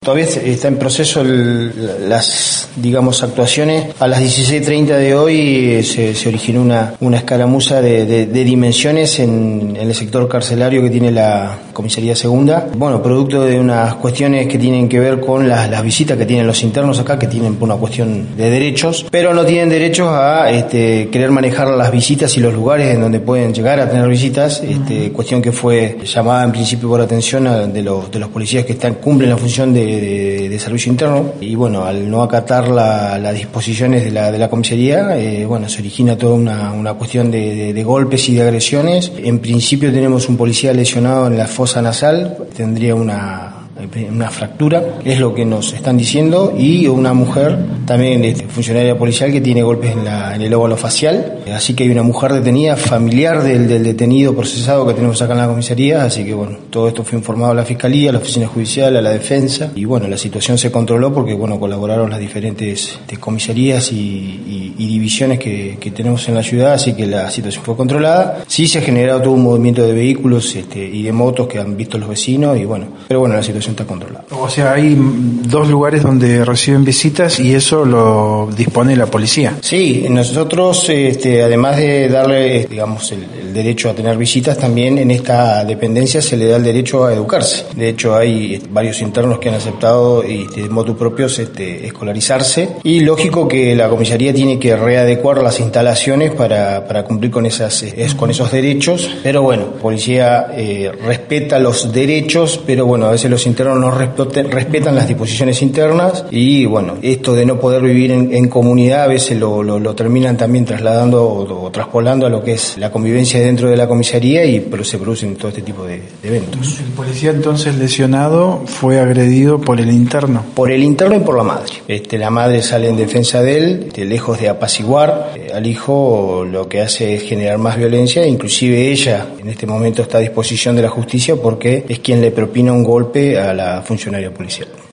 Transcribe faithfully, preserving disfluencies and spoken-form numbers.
todavía está en proceso el, las, digamos, actuaciones. A las dieciséis treinta de hoy se, se originó una, una escaramuza de, de, de dimensiones en, en el sector carcelario que tiene la Comisaría Segunda. Bueno, producto de unas cuestiones que tienen que ver con las, las visitas que tienen los internos acá, que tienen por una cuestión de derechos, pero no tienen derechos a este, querer manejar las visitas y los lugares en donde pueden llegar a tener visitas, este, cuestión que fue llamada en principio por atención a, de, los, de los policías que están cumplen la función de, de, de servicio interno, y bueno, al no acatar la, las disposiciones de la, de la comisaría, eh, bueno, se origina toda una, una cuestión de, de, de golpes y de agresiones. En principio tenemos un policía lesionado en la fosa nasal, tendría una una fractura, es lo que nos están diciendo, y una mujer también este, funcionaria policial que tiene golpes en, la, en el óvalo facial, así que hay una mujer detenida, familiar del, del detenido procesado que tenemos acá en la comisaría, así que bueno, todo esto fue informado a la Fiscalía, a la Oficina Judicial, a la Defensa, y bueno, la situación se controló porque bueno, colaboraron las diferentes este, comisarías y, y, y divisiones que, que tenemos en la ciudad, así que la situación fue controlada. Sí se ha generado todo un movimiento de vehículos este, y de motos que han visto los vecinos, y bueno, pero bueno, la situación está controlada. O sea, hay dos lugares donde reciben visitas y eso lo dispone la policía. Sí, nosotros, este, además de darle, digamos, el, el derecho a tener visitas, también en esta dependencia se le da el derecho a educarse. De hecho, hay este, varios internos que han aceptado este, de motu propios este, escolarizarse, y lógico que la comisaría tiene que readecuar las instalaciones para, para cumplir con esas es, con esos derechos, pero bueno, la policía eh, respeta los derechos, pero bueno, a veces los internos no respetan, respetan las disposiciones internas, y bueno, esto de no poder vivir en, en comunidad a veces lo, lo, lo terminan también trasladando o, o traspolando a lo que es la convivencia dentro de la comisaría, y pero se producen todo este tipo de, de eventos. El policía entonces lesionado fue agredido por el interno. Por el interno y por la madre. Este, la madre sale en defensa de él, este, lejos de apaciguar eh, al hijo, lo que hace es generar más violencia, inclusive ella en este momento está a disposición de la justicia porque es quien le propina un golpe a la funcionaria policial.